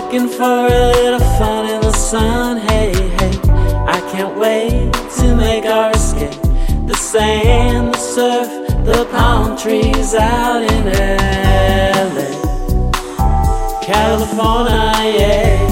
looking for a little fun in the sun. Hey, hey, I can't wait to make our escape. The sand, the surf, the palm trees out in LA, California, yeah.